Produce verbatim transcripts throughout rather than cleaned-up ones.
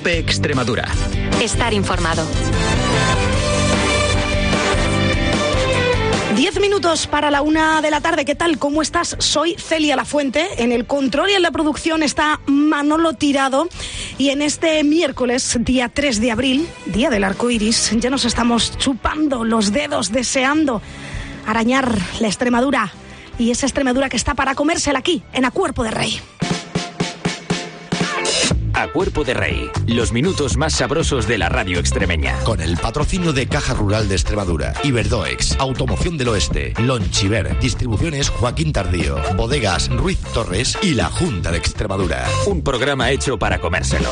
COPE Extremadura. Estar informado. Diez minutos para la una de la tarde. ¿Qué tal? ¿Cómo estás? Soy Celia Lafuente. En el control y en la producción está Manolo Tirado. Y en este miércoles, día tres de abril, día del arco iris, ya nos estamos chupando los dedos, deseando arañar la Extremadura. Y esa Extremadura que está para comérsela aquí, en A Cuerpo de Rey. A Cuerpo de Rey, los minutos más sabrosos de la radio extremeña. Con el patrocinio de Caja Rural de Extremadura, Iberdoex, Automoción del Oeste, Lonchiver, Distribuciones Joaquín Tardío, Bodegas Ruiz Torres y la Junta de Extremadura. Un programa hecho para comérselo.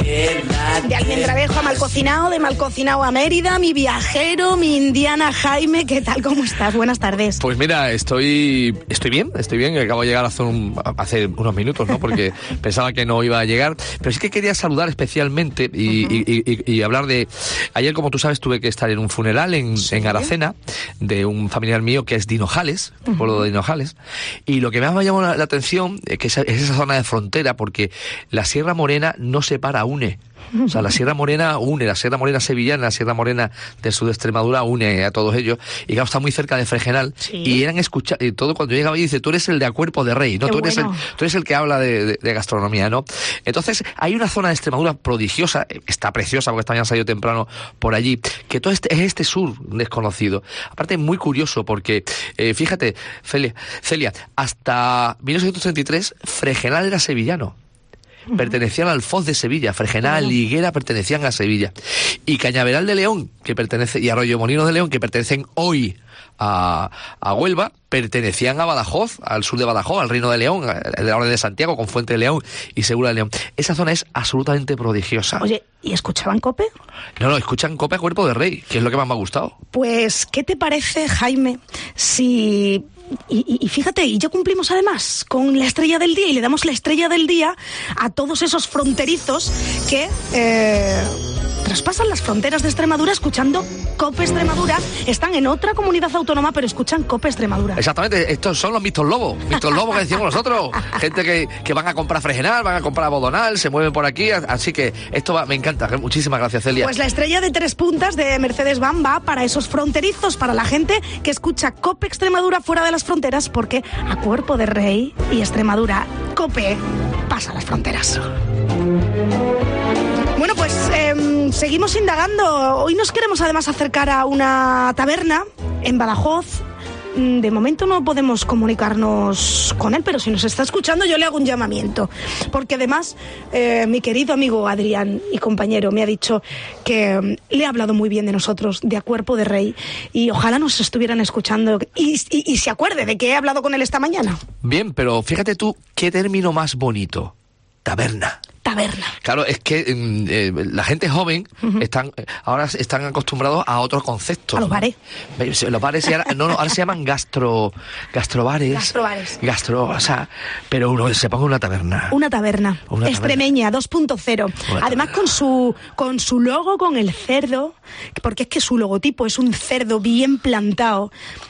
De Almendralejo a Malcocinao, de Malcocinao a Mérida, mi viajero, mi indiana Jaime. ¿Qué tal? ¿Cómo estás? Buenas tardes. Pues mira, estoy estoy bien, estoy bien. Acabo de llegar hace, un, hace unos minutos, ¿no? Porque pensaba que no iba a llegar. Pero sí que quería saludar especialmente y, uh-huh. y, y, y hablar de... Ayer, como tú sabes, tuve que estar en un funeral en, ¿sí? en Aracena de un familiar mío que es de Hinojales, uh-huh. pueblo de Hinojales. Y lo que más me llamó la, la atención es que esa, es esa zona de frontera, porque la Sierra Morena no separa, une. O sea, la Sierra Morena une, la Sierra Morena sevillana, la Sierra Morena del sur de Extremadura une a todos ellos. Y claro, está muy cerca de Fregenal. Sí. Y eran escuchar, y todo cuando yo llegaba y dice, tú eres el de A Cuerpo de Rey, ¿no? Tú eres, bueno. el, tú eres el que habla de, de, de gastronomía, ¿no? Entonces, hay una zona de Extremadura prodigiosa, está preciosa porque también han salido temprano por allí, que todo este, es este sur desconocido. Aparte, muy curioso porque, eh, fíjate, Celia, Celia, hasta mil novecientos treinta y tres, Fregenal era sevillano. Pertenecían al Foz de Sevilla, Fregenal y Higuera pertenecían a Sevilla. Y Cañaveral de León, que pertenece, y Arroyo Molinos de León, que pertenecen hoy a, a Huelva, pertenecían a Badajoz, al sur de Badajoz, al Reino de León, de la Orden de Santiago, con Fuente de León y Segura de León. Esa zona es absolutamente prodigiosa. Oye, ¿y escuchaban COPE? No, no, escuchan COPE a Cuerpo de Rey, que es lo que más me ha gustado. Pues, ¿qué te parece, Jaime, si... Y, y, y fíjate, y ya cumplimos además con la estrella del día y le damos la estrella del día a todos esos fronterizos que eh, traspasan las fronteras de Extremadura escuchando COPE Extremadura, están en otra comunidad autónoma pero escuchan COPE Extremadura. Exactamente, estos son los Mistos Lobos, Mistos Lobos que decimos nosotros, gente que, que van a comprar Fregenal, van a comprar Bodonal, se mueven por aquí, así que esto va, me encanta, muchísimas gracias, Celia. Pues la estrella de tres puntas de Mercedes Van va para esos fronterizos, para la gente que escucha COPE Extremadura fuera de las fronteras, porque A Cuerpo de Rey y Extremadura, COPE pasa las fronteras. Bueno, pues eh, seguimos indagando. Hoy nos queremos además acercar a una taberna en Badajoz. De momento no podemos comunicarnos con él, pero si nos está escuchando yo le hago un llamamiento, porque además eh, mi querido amigo Adrián y compañero me ha dicho que eh, le ha hablado muy bien de nosotros, de A Cuerpo de Rey, y ojalá nos estuvieran escuchando y, y, y se acuerde de que he hablado con él esta mañana. Bien, pero fíjate tú, qué término más bonito, taberna. Taberna. Claro, es que eh, la gente joven uh-huh. están ahora están acostumbrados a otros conceptos. A los bares. ¿No? Los bares ahora, no, no, ahora se llaman gastro gastrobares. Gastrobares. Gastro, o sea, pero uno se ponga una taberna. Una taberna. Una extremeña taberna. dos punto cero. Además con su con su logo, con el cerdo, porque es que su logotipo es un cerdo bien plantado.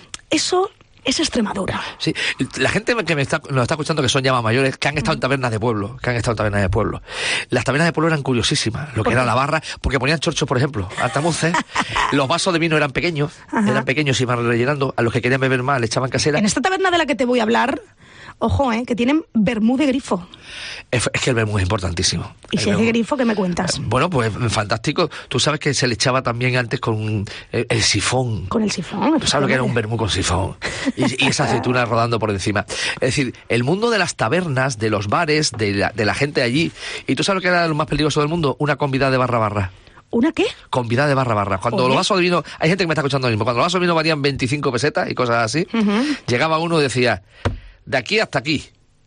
Eso es Extremadura. Sí, la gente que me está, nos está escuchando, que son ya más mayores, que han estado en tabernas de pueblo, que han estado en tabernas de pueblo. Las tabernas de pueblo eran curiosísimas, lo que era la barra, porque ponían chorchos, por ejemplo, altamuces, los vasos de vino eran pequeños, Ajá. eran pequeños y iban rellenando, a los que querían beber más le echaban casera. En esta taberna de la que te voy a hablar, ojo, eh, que tienen vermú de grifo. Es, es que el vermú es importantísimo. ¿Y si es de grifo, qué me cuentas? Bueno, pues fantástico. Tú sabes que se le echaba también antes con el, el sifón. Con el sifón. Tú sabes lo que era un vermú con sifón. Y, y esa aceituna rodando por encima. Es decir, el mundo de las tabernas, de los bares, de la, de la gente allí. ¿Y tú sabes lo que era lo más peligroso del mundo? Una convidada de barra barra. ¿Una qué? Convidada de barra barra. Cuando Oye. los vasos de vino... Hay gente que me está escuchando ahora mismo. Cuando los vasos de vino valían veinticinco pesetas y cosas así, uh-huh. llegaba uno y decía, de aquí hasta aquí.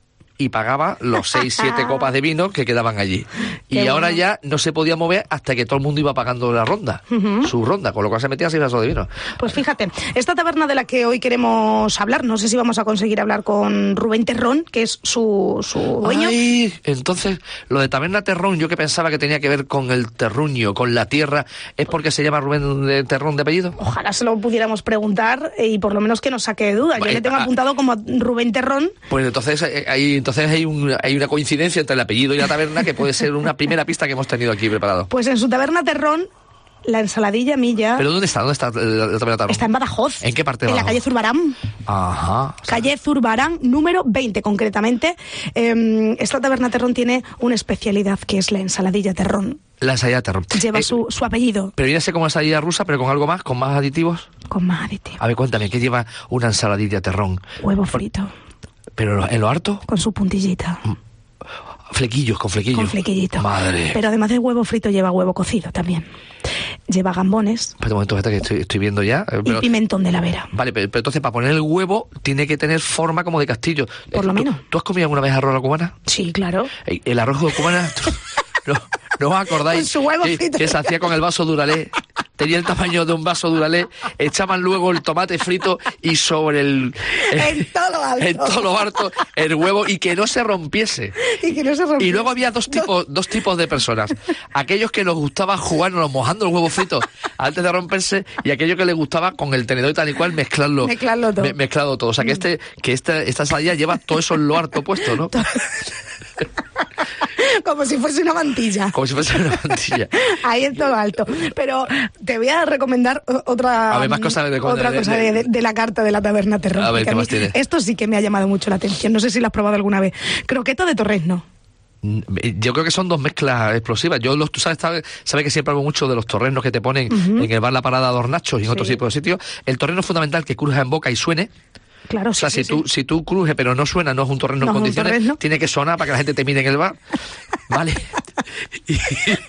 Y pagaba los seis, siete copas de vino que quedaban allí. Qué y bueno. Ahora ya no se podía mover hasta que todo el mundo iba pagando la ronda, uh-huh. su ronda, con lo cual se metía seis vasos de vino. Pues fíjate, esta taberna de la que hoy queremos hablar, no sé si vamos a conseguir hablar con Rubén Terrón, que es su, su dueño. Ay, entonces, lo de taberna Terrón, yo que pensaba que tenía que ver con el terruño, con la tierra, ¿es porque se llama Rubén de Terrón de apellido? Ojalá se lo pudiéramos preguntar y por lo menos que nos saque de duda. Yo eh, le tengo ah, apuntado como Rubén Terrón. Pues entonces, ahí entonces hay, un, hay una coincidencia entre el apellido y la taberna que puede ser una primera pista que hemos tenido aquí preparado. Pues en su taberna Terrón, la ensaladilla milla... ¿Pero dónde está? ¿Dónde está la taberna Terrón? Está en Badajoz. ¿En qué parte de En la Badajoz? calle Zurbarán. Ajá. Calle Zurbarán, número veinte, concretamente. Eh, esta taberna Terrón tiene una especialidad, que es la ensaladilla Terrón. La ensalada Terrón. Lleva Eh, su, su apellido. Pero viene a ser como ensalada rusa, pero con algo más, con más aditivos. Con más aditivos. A ver, cuéntame, ¿qué lleva una ensaladilla Terrón? Huevo frito. ¿Pero en lo harto? Con su puntillita. Flequillos, con flequillos. Con flequillito. Madre. Pero además de huevo frito lleva huevo cocido también. Lleva gambones. Espera un momento, espérate, que estoy, estoy viendo ya. eh, Pero... Y pimentón de la Vera. Vale, pero, pero entonces para poner el huevo tiene que tener forma como de castillo. Por lo ¿Tú, menos. ¿Tú has comido alguna vez arroz a la cubana? Sí, claro. El, el arroz a la cubana... ¿No, ¿No os acordáis? Con su huevo que, frito. que se hacía con el vaso Duralé? Tenía el tamaño de un vaso Duralé, echaban luego el tomate frito y sobre el... En todo lo alto. En todo lo alto, el huevo, y que no se rompiese. Y que no se rompiese. Y luego había dos tipos, dos tipos de personas. Aquellos que nos gustaba jugar mojando el huevo frito antes de romperse, y aquellos que les gustaba con el tenedor y tal y cual mezclarlo. Mezclarlo todo. Me, mezclado todo. O sea que este, que esta, esta ensalada lleva todo eso en lo harto puesto, ¿no? Como si fuese una mantilla. Como si fuese una mantilla. Ahí en todo lo alto. Pero te voy a recomendar o- otra, A ver, más cosas de- otra de- cosa de- de, de la carta de la taberna Terrón. A ver, porque ¿qué a mí más tiene? Esto sí que me ha llamado mucho la atención. No sé si lo has probado alguna vez. Croqueta de torrezno. Yo creo que son dos mezclas explosivas. Yo, los, tú sabes, sabes, sabes que siempre hablo mucho de los torrenos que te ponen Ujú. en el bar La Parada de Hornachos y en Sí. otros tipos de sitios. El torreno es fundamental que cruja en boca y suene. Claro, O sea, sí, si sí, tú, sí. si tú cruje pero no suena, no es un torreno No en es un condiciones, torreno. tiene que sonar para que la gente te mire en el bar. ¿Vale? Y-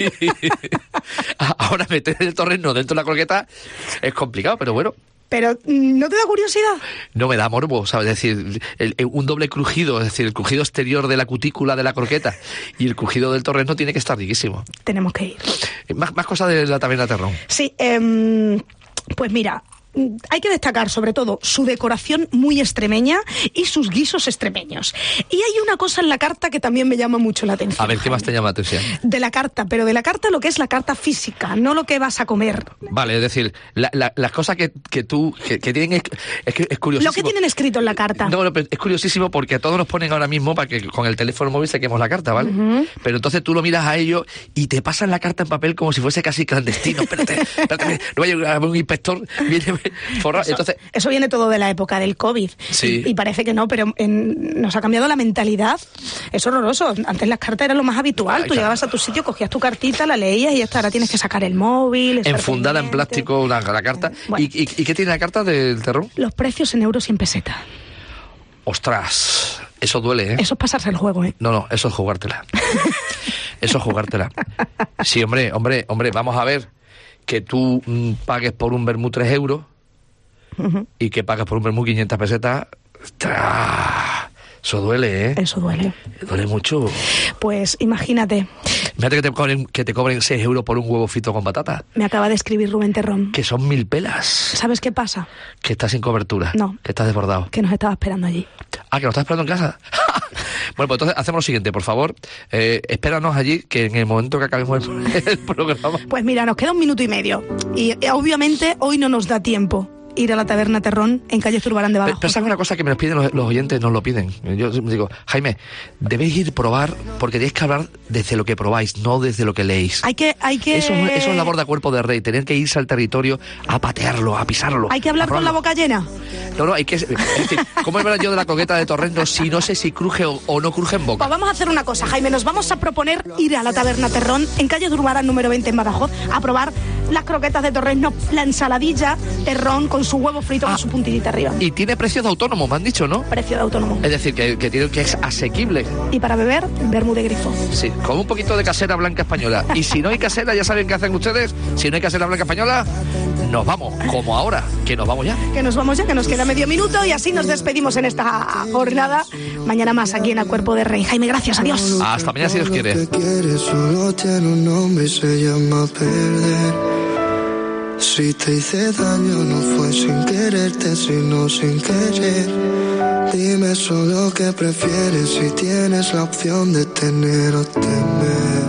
ahora meter el torreno dentro de la croqueta es complicado, pero bueno. Pero, ¿no te da curiosidad? No me da morbo, ¿sabes? Es decir, el- el- un doble crujido, es decir, el crujido exterior de la cutícula de la croqueta y el crujido del torreno tiene que estar riquísimo. Tenemos que ir. Más, más cosas de la taberna Terrón. Sí, em, pues mira, hay que destacar sobre todo su decoración muy extremeña y sus guisos extremeños. Y hay una cosa en la carta que también me llama mucho la atención. A ver, ¿qué más te llama la atención? De la carta, pero de la carta lo que es la carta física, no lo que vas a comer. Vale, es decir, la- la- las cosas que, que tú, que, que tienen, es, es, que es curiosísimo. Lo que tienen escrito en la carta. No, no, pero es curiosísimo porque a todos nos ponen ahora mismo para que con el teléfono móvil saquemos la carta, ¿vale? Ujú. Pero entonces tú lo miras a ellos y te pasan la carta en papel como si fuese casi clandestino. Espérate, espérate, no vaya a haber un inspector, viene forrado. Eso, Entonces, eso viene todo de la época del COVID. Sí. Y, y parece que no, pero en- nos ha cambiado la mentalidad. Es horroroso. Antes las cartas eran lo más habitual. Tú Exacto. llegabas a tu sitio, cogías tu cartita, la leías y ya está. Ahora tienes que sacar el móvil. estar enfundada en pendiente. plástico la, la carta. Bueno. ¿Y, y, y qué tiene la carta del terrón? Los precios en euros y en peseta. Ostras, eso duele, ¿eh? Eso es pasarse el juego, ¿eh? No, no, eso es jugártela. Eso es jugártela. Sí, hombre, hombre, hombre, vamos a ver que tú mm, pagues por un vermú tres euros Ujú. y que pagues por un vermú quinientas pesetas. ¡Ostras! Eso duele, ¿eh? Eso duele. Duele mucho. Pues imagínate, Fíjate que te cobren, que te cobren seis euros por un huevo frito con patata, me acaba de escribir Rubén Terrón. que son mil pelas, ¿Sabes qué pasa? que estás sin cobertura, No. que estás desbordado. Que nos estaba esperando allí. Ah, que lo estás esperando en casa. Bueno, pues entonces hacemos lo siguiente, por favor. Eh, espéranos allí, que en el momento que acabemos el, el programa... Pues mira, nos queda un minuto y medio. Y eh, obviamente hoy no nos da tiempo ir a la taberna Terrón en calle Zurbarán de Pe- Badajoz. Pero ¿sabes una cosa que me nos piden los, los oyentes? Nos lo piden. Yo digo, Jaime, debéis ir a probar, porque tenéis que hablar desde lo que probáis, no desde lo que leéis. Hay que, hay que... Eso, es- eso es labor de cuerpo de rey, tener que irse al territorio a patearlo, a pisarlo. Hay que hablar a con la probarlo. boca llena. No, no, hay que... Es decir, ¿cómo hablar yo de la croqueta de torrendo si no sé si cruje o, o no cruje en boca? Pues vamos a hacer una cosa, Jaime. Nos vamos a proponer ir a la taberna Terrón en calle Zurbarán número veinte en Badajoz a probar las croquetas de torrezno, la ensaladilla Terrón con su huevo frito Ah. con su puntillita arriba. Y tiene precios de autónomo, me han dicho, ¿no? Precio de autónomo. Es decir, que, que, tiene, que es asequible. Y para beber, vermú de grifo. Sí, con un poquito de casera blanca española. Y si no hay casera, ya saben qué hacen ustedes. Si no hay casera blanca española, nos vamos, como ahora, que nos vamos ya. Que nos vamos ya, que nos queda medio minuto y así nos despedimos en esta jornada. Mañana más aquí en A Cuerpo de Rey. Jaime, gracias, adiós. Hasta mañana si Dios quiere. Lo que quieres solo tiene un nombre y se llama perder. Si te hice daño no fue sin quererte, sino sin querer. Dime solo qué prefieres si tienes la opción de tener o temer.